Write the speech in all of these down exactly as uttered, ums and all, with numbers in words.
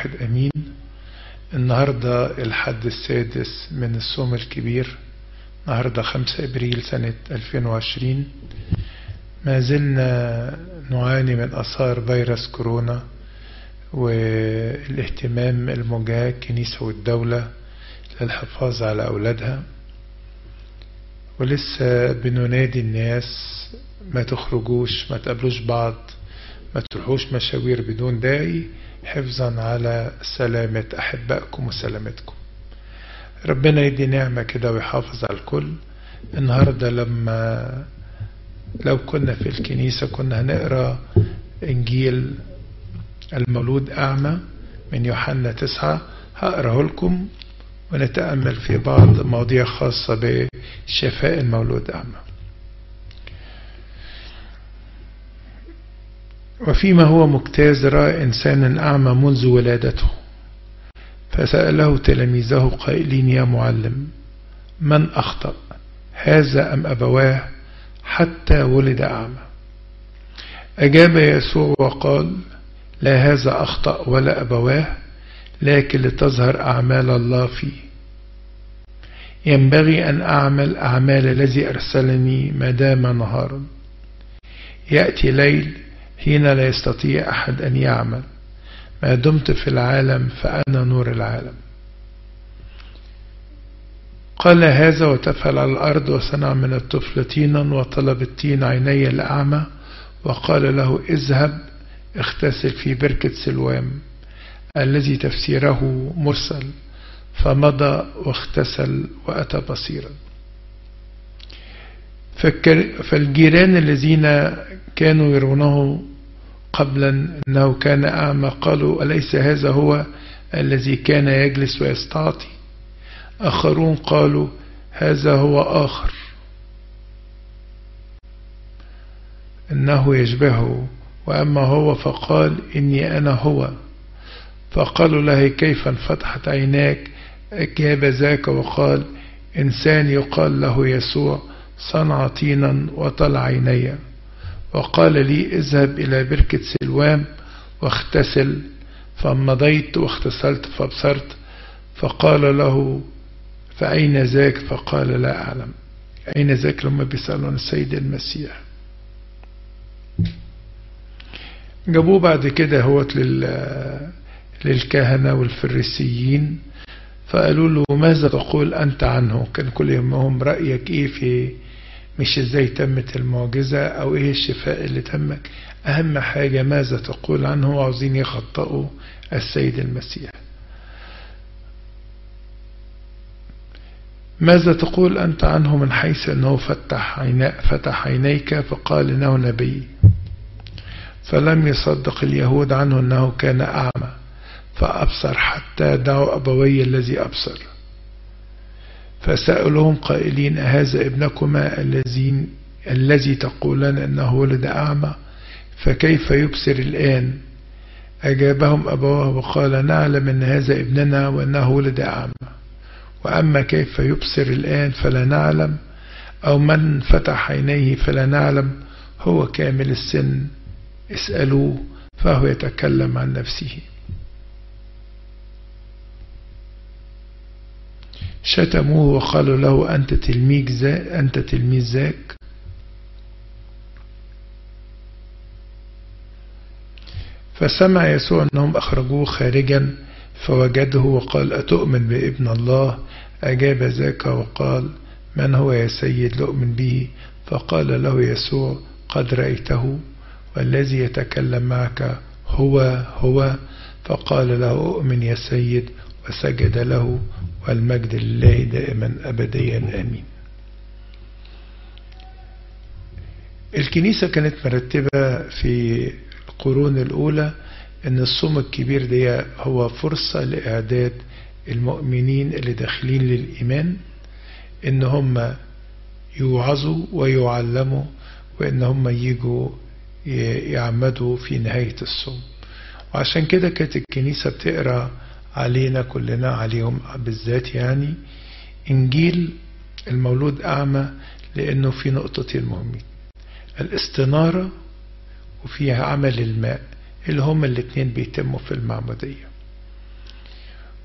واحد أمين. النهاردة الحد السادس من الصوم الكبير، النهاردة خمسة إبريل سنة ألفين وعشرين. ما زلنا نعاني من آثار فيروس كورونا والاهتمام الموجه الكنيسة والدولة للحفاظ على أولادها، ولسه بننادي الناس ما تخرجوش، ما تقابلوش بعض، ما تروحوش مشاوير بدون داعي، حفظا على سلامة أحبائكم وسلامتكم. ربنا يدي نعمة كده ويحافظ على الكل. النهاردة لما لو كنا في الكنيسة كنا هنقرأ إنجيل المولود أعمى من يوحنا تسعة، هقرأه لكم ونتأمل في بعض مواضيع خاصة بشفاء المولود أعمى. وفيما هو مجتاز رأى إنسانا أعمى منذ ولادته، فسأله تلاميذه قائلين: يا معلم، من أخطأ، هذا أم أبواه حتى ولد أعمى؟ أجاب يسوع وقال: لا هذا أخطأ ولا أبواه، لكن لتظهر أعمال الله فيه. ينبغي أن أعمل أعمال الذي أرسلني ما دام نهارا. يأتي ليل حين لا يستطيع أحد أن يعمل. ما دمت في العالم فأنا نور العالم. قال هذا وتفل على الأرض وصنع من الطفل طينا وطلب الطين عيني الأعمى وقال له: اذهب اغتسل في بركة سلوام الذي تفسيره مرسل. فمضى واغتسل وأتى بصيرا. فالجيران الذين كانوا يرونه قبلا أنه كان أعمى قالوا: أليس هذا هو الذي كان يجلس ويستعطي؟ آخرون قالوا: هذا هو آخر إنه يشبهه، وأما هو فقال: إني أنا هو. فقالوا له: كيف انفتحت عيناك؟ أجاب ذاك وقال: إنسان يقال له يسوع صنع طينا وطلع عيني وقال لي: اذهب إلى بركة سلوام واغتسل. فمضيت واغتسلت فابصرت. فقال له: فأين ذاك؟ فقال: لا أعلم. أين ذاك؟ لما بيسألون السيد المسيح. جابوه بعد كده هوت للكهنة والفريسيين، فقالوا له: ماذا تقول أنت عنه؟ كان كل يومهم رأيك إيه في مش إزاي تمت المعجزة أو إيه الشفاء اللي تمك، أهم حاجة ماذا تقول عنه، وعاوزين يخطئوا السيد المسيح. ماذا تقول أنت عنه من حيث أنه فتح, عينا فتح عينيك؟ فقال: إنه نبي. فلم يصدق اليهود عنه أنه كان أعمى فأبصر حتى دعوا أبوي الذي أبصر. فسألهم قائلين: أهذا ابنكما الذين الذي تقولان أنه ولد أعمى؟ فكيف يبصر الآن؟ أجابهم أبواه وقال: نعلم أن هذا ابننا وأنه ولد أعمى، وأما كيف يبصر الآن فلا نعلم، أو من فتح عينيه فلا نعلم. هو كامل السن، اسألوه فهو يتكلم عن نفسه. شتموه وقالوا له: أنت تلميذ ذاك أنت تلميذ ذاك. فسمع يسوع أنهم أخرجوه خارجا فوجده وقال: أتؤمن بابن الله؟ أجاب ذاك وقال: من هو يا سيد لأؤمن به؟ فقال له يسوع: قد رأيته، والذي يتكلم معك هو هو. فقال له: أؤمن يا سيد، وسجد له، والمجد لله دائما أبديا آمين. الكنيسة كانت مرتبة في القرون الأولى أن الصوم الكبير ده هو فرصة لإعداد المؤمنين اللي داخلين للإيمان، إن هم يوعظوا ويعلموا، وإن هم يجوا يعمدوا في نهاية الصوم. وعشان كده كانت الكنيسة بتقرأ علينا كلنا، عليهم بالذات يعني، إنجيل المولود أعمى، لأنه في نقطتين مهمين: الاستنارة وفيها عمل الماء، اللي هما الاثنين بيتموا في المعمودية.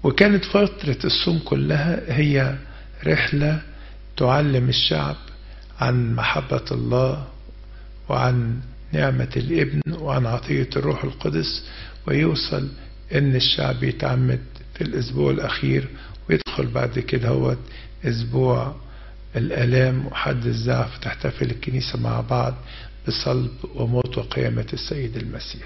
وكانت فترة الصوم كلها هي رحلة تعلم الشعب عن محبة الله وعن نعمة الابن وعن عطية الروح القدس، ويوصل ان الشعب يتعمد في الاسبوع الاخير، ويدخل بعد كده هو اسبوع الالام وحد الزعف، تحتفل الكنيسة مع بعض بصلب وموت وقيامة السيد المسيح.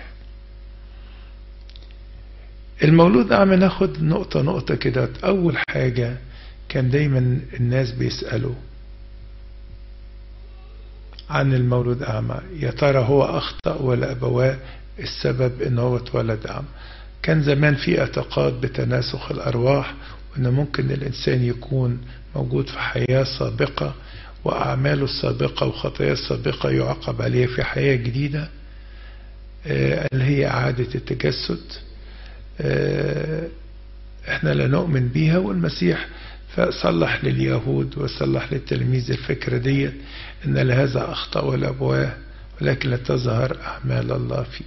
المولود أعمى ناخد نقطة نقطة كده. أول حاجة كان دايما الناس بيسألوا عن المولود أعمى، يا ترى هو أخطأ ولا أبواه السبب إن هو اتولد أعمى؟ كان زمان في اعتقاد بتناسخ الأرواح، وإن ممكن الإنسان يكون موجود في حياة سابقة وأعماله السابقة وخطاياه السابقة يعاقب عليها في حياة جديدة اللي هي إعادة التجسد. احنا لا نؤمن بيها، والمسيح فصلح لليهود وصلح للتلميذ الفكرة دي ان لهذا اخطأ والابواه ولكن لا تظهر اعمال الله فيه.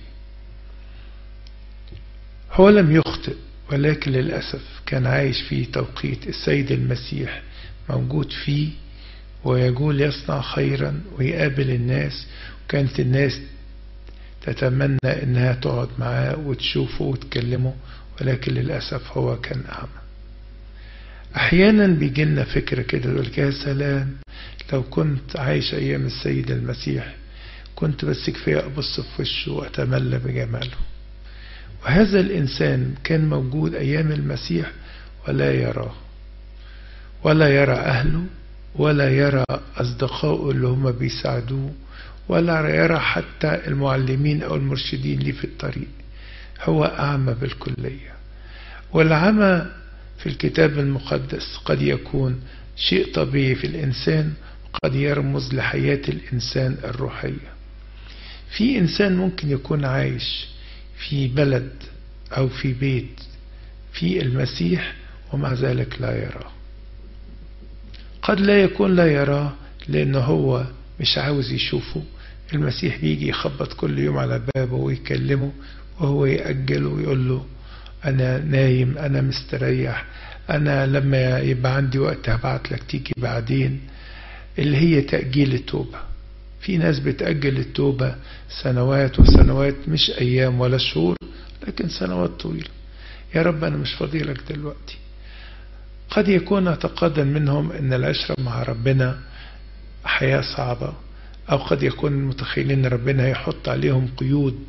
هو لم يخطئ، ولكن للأسف كان عايش في توقيت السيد المسيح موجود فيه، ويقول يصنع خيرا ويقابل الناس، وكانت الناس تتمنى انها تقعد معاه وتشوفه وتكلمه، ولكن للأسف هو كان أعمى. أحيانا بيجي لنا فكرة كده يقول يا سلام لو كنت عايش أيام السيد المسيح كنت بس كفاية أبص في وشه وأتملى بجماله. وهذا الإنسان كان موجود أيام المسيح ولا يراه، ولا يرى أهله، ولا يرى أصدقائه اللي هم بيساعدوه، ولا يرى حتى المعلمين أو المرشدين ليه في الطريق. هو أعمى بالكلية. والعمى في الكتاب المقدس قد يكون شيء طبيعي في الإنسان، قد يرمز لحياة الإنسان الروحية. في إنسان ممكن يكون عايش في بلد أو في بيت في المسيح ومع ذلك لا يراه. قد لا يكون لا يراه لأنه هو مش عاوز يشوفه. المسيح بيجي يخبط كل يوم على بابه ويكلمه، وهو يأجله ويقول له أنا نايم، أنا مستريح، أنا لما يبقى عندي وقت هبعت لك تيجي بعدين، اللي هي تأجيل التوبة. في ناس بتأجل التوبة سنوات وسنوات، مش أيام ولا شهور، لكن سنوات طويلة. يا رب أنا مش فاضي لك دلوقتي. قد يكون اعتقادا منهم أن العشرة مع ربنا حياة صعبة، أو قد يكون متخيلين أن ربنا هيحط عليهم قيود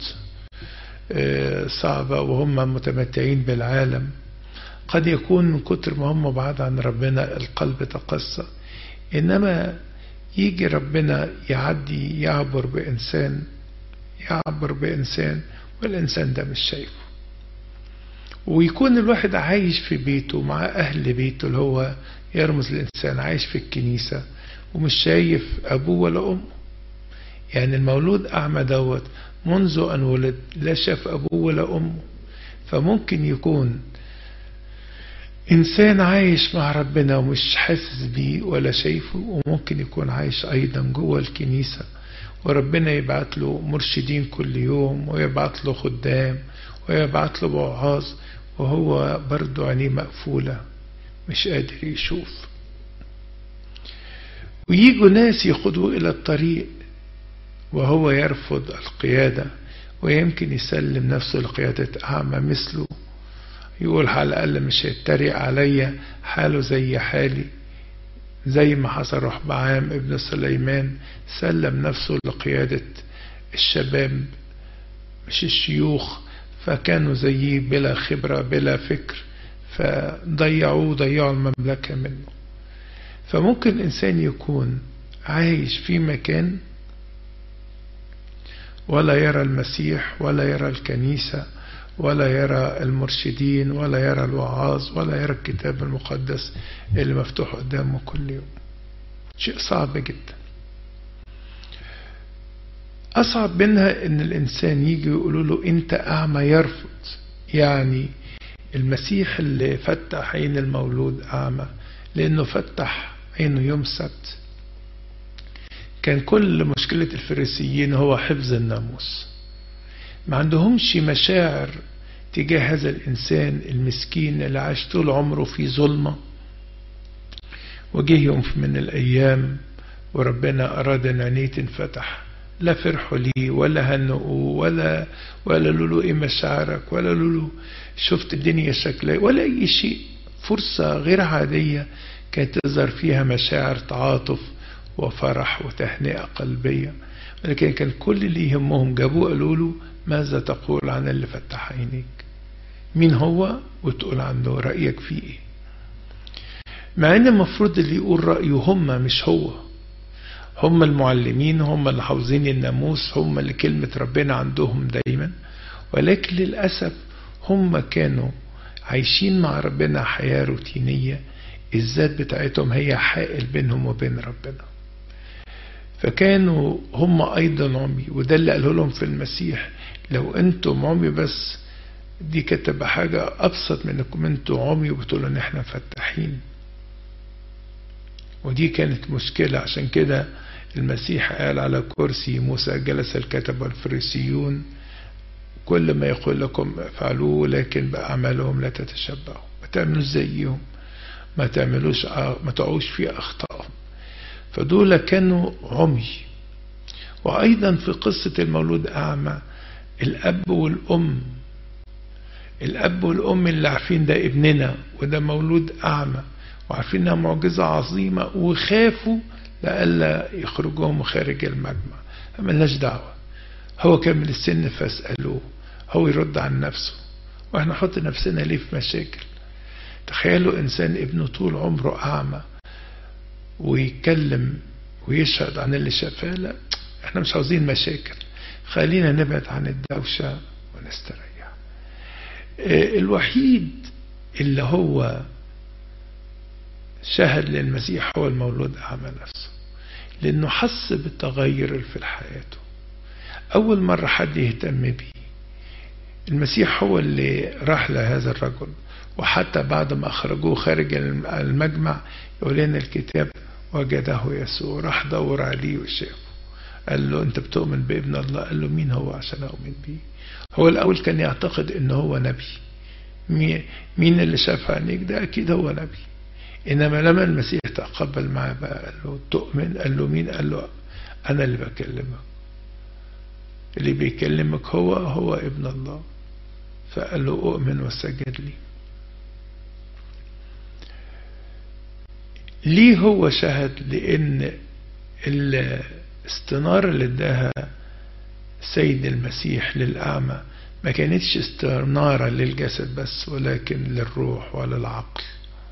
صعبة وهم متمتعين بالعالم. قد يكون من كتر ما هم بعاد عن ربنا القلب تقسى. إنما يجي ربنا يعدي يعبر بإنسان يعبر بإنسان والإنسان ده مش شايفه، ويكون الواحد عايش في بيته مع أهل بيته اللي هو يرمز الإنسان عايش في الكنيسة ومش شايف أبوه ولا أمه. يعني المولود أعمى دوت منذ أن ولد لا شاف أبوه ولا أمه. فممكن يكون إنسان عايش مع ربنا ومش حاسس بيه ولا شايفه، وممكن يكون عايش أيضا جوه الكنيسة وربنا يبعت له مرشدين كل يوم، ويبعت له خدام، ويبعت له وعاظ، وهو برضو عينيه مقفولة مش قادر يشوف. وييجوا ناس يخدوا إلى الطريق وهو يرفض القيادة، ويمكن يسلم نفسه لقيادة أعمى مثله، يقول على الأقل مش هيتريق عليا، حاله زي حالي، زي ما حصل رحبعام ابن سليمان سلم نفسه لقيادة الشباب مش الشيوخ، فكانوا زيه بلا خبرة بلا فكر، فضيعوه ضيعوا المملكة منه. فممكن الإنسان يكون عايش في مكان ولا يرى المسيح ولا يرى الكنيسة ولا يرى المرشدين ولا يرى الوعاظ ولا يرى الكتاب المقدس اللي مفتوح قدامه كل يوم. شيء صعب جدا. أصعب منها إن الإنسان يجي يقولوا له أنت أعمى يرفض. يعني المسيح اللي فتح عين المولود أعمى لأنه فتح عينه يوم السبت. كان كل مشكلة الفريسيين هو حفظ الناموس، ما عندهمش مشاعر تجاه هذا الإنسان المسكين اللي عاش طول عمره في ظلمة، وجه يوم من الأيام وربنا أراد أن عينيه تنفتح، لا فرحوا ليه ولا هنقوا ولا ولا لولو إيه مشاعرك ولا لولو شفت الدنيا شكلها ولا أي شيء. فرصة غير عادية كانت تظهر فيها مشاعر تعاطف وفرح وتهنئة قلبية، ولكن كان كل اللي يهمهم جابوه قالوا له ماذا تقول عن اللي فتح عينيك؟ مين هو وتقول عنه رأيك فيه ايه؟ مع ان المفروض اللي يقول رأيه هم مش هو، هم المعلمين، هم اللي حافظين الناموس، هم اللي كلمة ربنا عندهم دايما، ولكن للأسف هم كانوا عايشين مع ربنا حياة روتينية، الذات بتاعتهم هي حائل بينهم وبين ربنا، فكانوا هم أيضا عمي. وده اللي قاله لهم في المسيح، لو أنتم عمي بس دي كانت حاجة أبسط من أنكم أنتم عمي وبتقولوا إن إحنا مفتحين. ودي كانت مشكلة، عشان كده المسيح قال على كرسي موسى جلس الكتبة والفريسيون، كل ما يقول لكم افعلوه لكن بأعمالهم لا تتشبهوا، ما تعملوش زيهم، ما تعملوش ما تقعوش في أخطائهم. فدول كانوا عمي. وأيضا في قصة المولود أعمى، الأب والأم الأب والأم اللي عارفين ده ابننا وده مولود أعمى وعارفين انها معجزة عظيمة، وخافوا لألا يخرجوهم خارج المجمع. ملناش دعوة، هو كامل السن فاسألوه، هو يرد عن نفسه، واحنا نحط نفسنا ليه في مشاكل؟ تخيلوا إنسان ابنه طول عمره أعمى ويتكلم ويشهد عن اللي شافاه. لا، احنا مش عاوزين مشاكل، خلينا نبعد عن الدوشة ونستريح. اه الوحيد اللي هو شهد للمسيح هو المولود أعمى نفسه، لأنه حس بالتغير في حياته، أول مرة حد يهتم بيه. المسيح هو اللي راح لهذا الرجل، وحتى بعد ما أخرجوه خارج المجمع يقول لنا الكتاب وجده يسوع، راح دور عليه وشافه، قال له أنت بتؤمن بابن الله؟ قال له مين هو عشان أؤمن بيه؟ هو الأول كان يعتقد إنه هو نبي. مين اللي شاف عينيك؟ ده أكيد هو نبي. إنما لما المسيح تقبل معه بقى قال له تؤمن؟ قال له مين؟ قال له أنا اللي بكلمك، اللي بيكلمك هو هو ابن الله. فقال له أؤمن وسجد لي. ليه هو شهد؟ لأن الاستنارة اللي اداها سيد المسيح للأعمى ما كانتش استنارة للجسد بس، ولكن للروح وللعقل.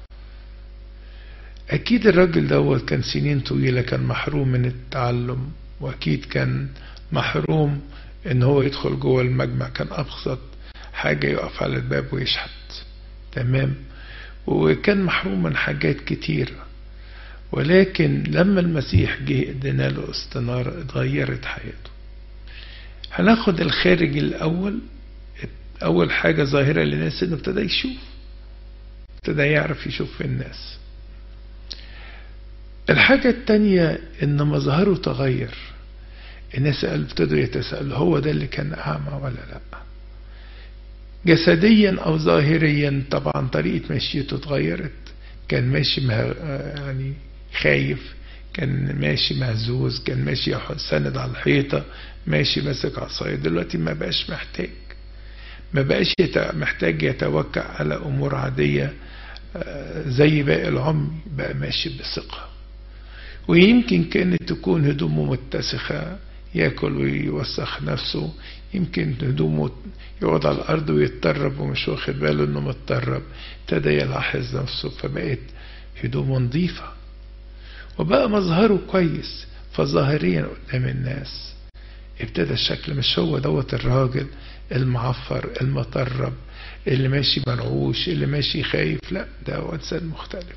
أكيد الراجل دوت كان سنين طويلة كان محروم من التعلم، وأكيد كان محروم إن هو يدخل جوه المجمع، كان أبسط حاجة يقف على الباب ويشحت، تمام، وكان محروم من حاجات كتيرة. ولكن لما المسيح جه ادينا له استنارة اتغيرت حياته. هناخد الخارج الأول. أول حاجة ظاهرة للناس إنه ابتدى يشوف، ابتدى يعرف يشوف في الناس. الحاجة التانية إن مظهره تغير، الناس ابتدوا يتساءلوا هو ده اللي كان أعمى ولا لا؟ جسديا أو ظاهريا طبعا طريقة مشيته اتغيرت، كان ماشي مه... يعني خايف، كان ماشي مهزوز، كان ماشي سند على الحيطة، ماشي ماسك عصاية. دلوقتي ما بقاش محتاج ما بقاش محتاج يتوكل على أمور عادية زي باقي العمي، بقى ماشي بثقة. ويمكن كانت تكون هدومه متسخة، ياكل ويوسخ نفسه، يمكن هدومه يقعد على الأرض ويتطرب ومش واخد باله إنه متطرب، ابتدى يلاحظ نفسه فبقت هدومه نظيفة وبقى مظهره كويس. فظاهريا قدام الناس ابتدى الشكل مش هو دوت الراجل المعفر المطرب اللي ماشي منعوش اللي ماشي خايف، لا، ده هو إنسان مختلف.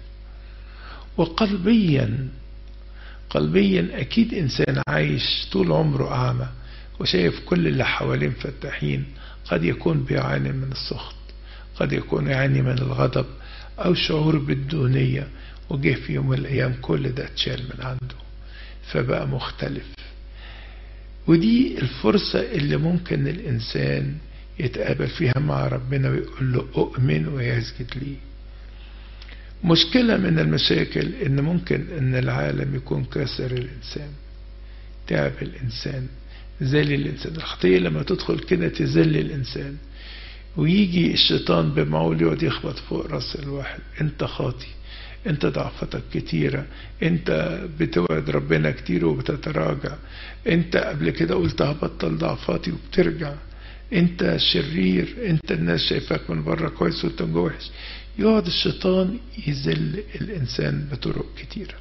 وقلبيا قلبيا أكيد إنسان عايش طول عمره أعمى وشايف كل اللي حواليه مفتحين قد يكون بيعاني من السخط، قد يكون يعاني من الغضب أو شعور بالدونية، وجه في يوم من الأيام كل ده اتشال من عنده فبقى مختلف. ودي الفرصة اللي ممكن الإنسان يتقابل فيها مع ربنا ويقول له أؤمن ويسجد لي. مشكلة من المشاكل إن ممكن إن العالم يكون كسر الإنسان، تعب الإنسان، ذل الإنسان. الخطية لما تدخل كده تذل الإنسان، ويجي الشيطان بمعول يقعد يخبط فوق راس الواحد: انت خاطي، انت ضعفتك كتيرة، انت بتوعد ربنا كتير وبتتراجع، انت قبل كده قلت هبطل ضعفاتي وبترجع، انت شرير، انت الناس شايفاك من بره كويس وانت جوه وحش. يقعد الشيطان يذل الإنسان بطرق كتيرة.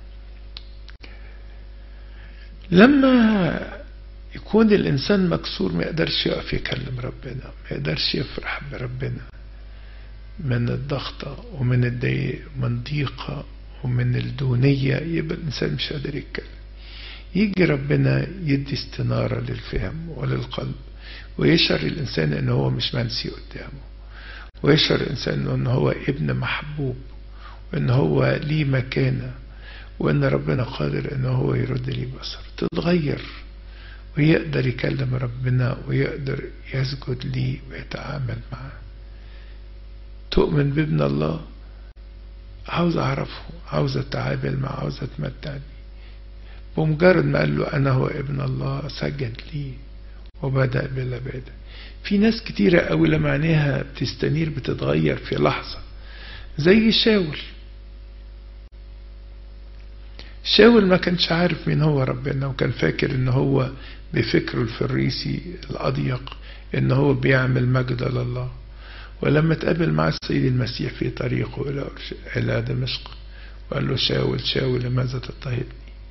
لما يكون الإنسان مكسور ما يقدرش يقف يكلم ربنا، ما يقدرش يفرح بربنا، من الضغطة ومن الضيق ومن ضيقة ومن الدونية، يبقى الإنسان مش قادر يتكلم. يجي ربنا يدي استنارة للفهم وللقلب، ويشعر الإنسان أنه هو مش منسي قدامه، ويشعر الإنسان أنه هو ابن محبوب، وأنه هو ليه مكانة، وأن ربنا قادر أنه هو يرد ليه بصر. تتغير ويقدر يكلم ربنا ويقدر يسجد ليه ويتعامل معه. تؤمن بابن الله؟ عاوز أعرفه، عاوز أتعامل معه، عاوز أتمتع بيه. بمجرد ما قال له أنا هو ابن الله سجد ليه وبدأ بالعبادة. في ناس كتيرة قوي لما عينيها بتستنير بتتغير في لحظة، زي شاول. شاول ما كانش عارف مين هو ربنا، وكان فاكر ان هو بفكره الفريسي الأضيق ان هو بيعمل مجد لله. ولما تقابل مع السيد المسيح في طريقه إلى إلى دمشق وقال له: شاول شاول لماذا تضطهدني؟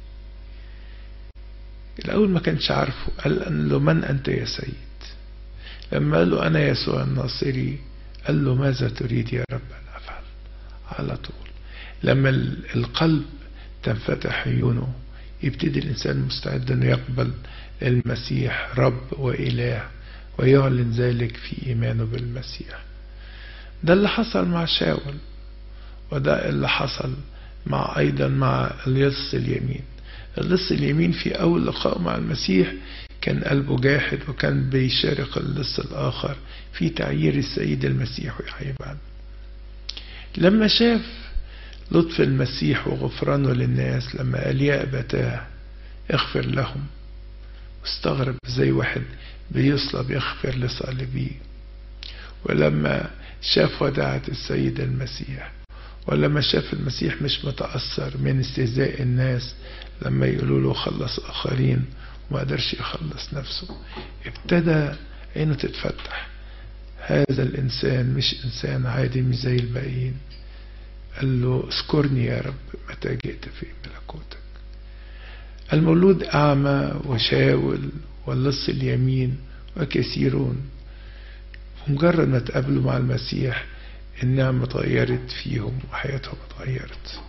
الأول ما كانش عارفه، قال له: من أنت يا سيد؟ لما قال له: أنا يسوع الناصري، قال له: ماذا تريد يا رب أن أفعل؟ على طول لما القلب تنفتح عيونه يبتدي الإنسان مستعد أن يقبل المسيح رب وإله، ويعلن ذلك في إيمانه بالمسيح. ده اللي حصل مع شاول، وده اللي حصل مع أيضا مع اللص اليمين. اللص اليمين في أول لقاء مع المسيح كان قلبه جاحد، وكان بيشارك اللص الآخر في تعيير السيد المسيح ويحيي بعد. لما شاف لطف المسيح وغفرانه للناس لما قال: يا أبتاه اغفر لهم، واستغرب زي واحد بيصلب يغفر لصالبيه. ولما شاف وداعة السيد المسيح، ولما شاف المسيح مش متأثر من استهزاء الناس لما يقولوا له خلص آخرين وما قدرش يخلص نفسه، ابتدى عينه تتفتح. هذا الإنسان مش إنسان عادي مش زي الباقيين. قال له: اذكرني يا رب متى جئت في ملكوتك. المولود أعمى وشاول واللص اليمين وكثيرون، مجرد ما تقابلوا مع المسيح النعمة اتغيرت فيهم وحياتهم اتغيرت.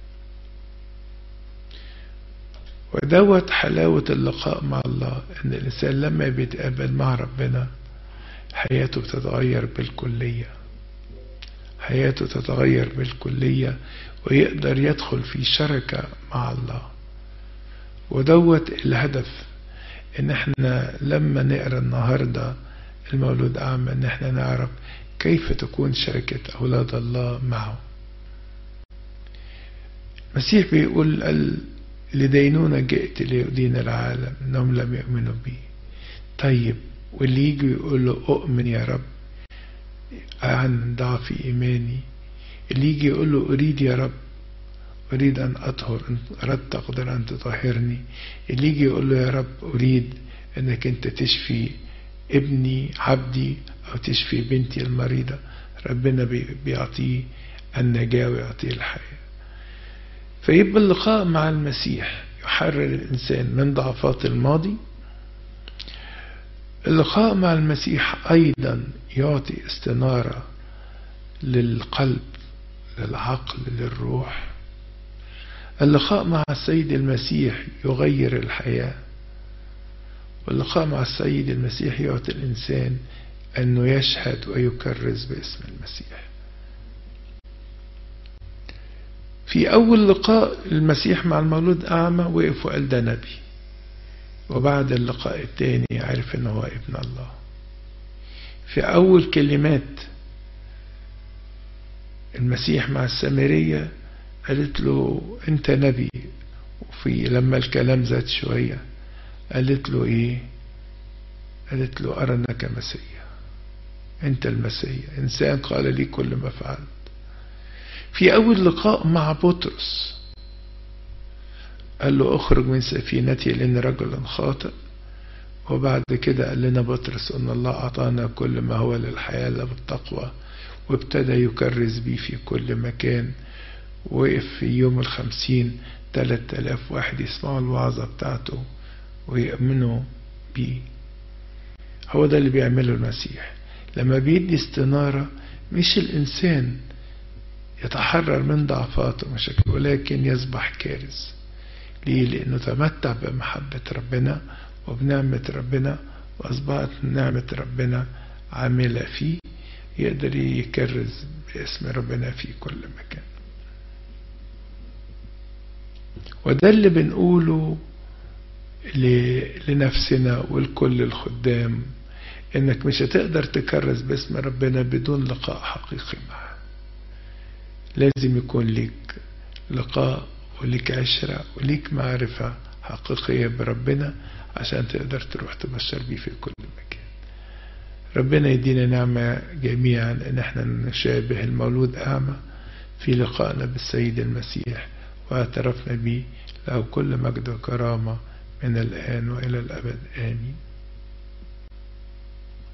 ودوت حلاوة اللقاء مع الله، ان الانسان لما بيتقابل مع ربنا حياته بتتغير بالكلية، حياته تتغير بالكلية، ويقدر يدخل في شركة مع الله. ودوت الهدف، ان احنا لما نقرأ النهاردة المولود أعمى ان احنا نعرف كيف تكون شركة أولاد الله معه. المسيح بيقول: لدينونة جئت ليدين العالم انهم لم يؤمنوا بي. طيب واللي يجي يقول له: أؤمن يا رب عن ضعف إيماني، اللي يجي يقول له: أريد يا رب، أريد أن أطهر، إن أردت تقدر أن تطهرني، اللي يجي يقول له: يا رب أريد أنك أنت تشفي ابني عبدي أو تشفي بنتي المريضة، ربنا بيعطيه النجاة ويعطيه الحياة. فيبقى اللقاء مع المسيح يحرر الإنسان من ضعفات الماضي. اللقاء مع المسيح أيضا يعطي استنارة للقلب، للعقل، للروح. اللقاء مع السيد المسيح يغير الحياة، واللقاء مع السيد المسيح يعطي الإنسان أنه يشهد ويكرز باسم المسيح. في أول لقاء المسيح مع المولود أعمى وقف وقال: ده نبي. وبعد اللقاء الثاني عرف أنه هو ابن الله. في أول كلمات المسيح مع السامرية قالت له أنت نبي. وفي لما الكلام زاد شوية قالت له إيه؟ قالت له أرى أنك مسيح، أنت المسيح، إنسان قال لي كل ما فعلت. في أول لقاء مع بطرس قال له اخرج من سفينتي لأن رجل خاطئ. وبعد كده قال لنا بطرس أن الله أعطانا كل ما هو للحياة بالتقوى، وابتدى يكرز بيه في كل مكان. وقف في يوم الخمسين تلات آلاف واحد يسمعوا الوعظة بتاعته ويؤمنوا بيه. هو ده اللي بيعمله المسيح لما بيدي استنارة. مش الإنسان يتحرر من ضعفاته ومشاكله، ولكن يصبح كارث. ليه؟ لأنه تمتع بمحبة ربنا وبنعمة ربنا، وأصبحت نعمة ربنا عاملة فيه، يقدر يكرز باسم ربنا في كل مكان. وده اللي بنقوله لنفسنا ولكل الخدام، انك مش هتقدر تكرز باسم ربنا بدون لقاء حقيقي معه. لازم يكون ليك لقاء وليك عشرة وليك معرفة حقيقية بربنا عشان تقدر تروح تبشر بيه في كل مكان. ربنا يدينا نعمة جميعا ان احنا نشابه المولود اعمى في لقائنا بالسيد المسيح واعترفنا به، له كل مجد وكرامة من الآن وإلى الأبد. آمين.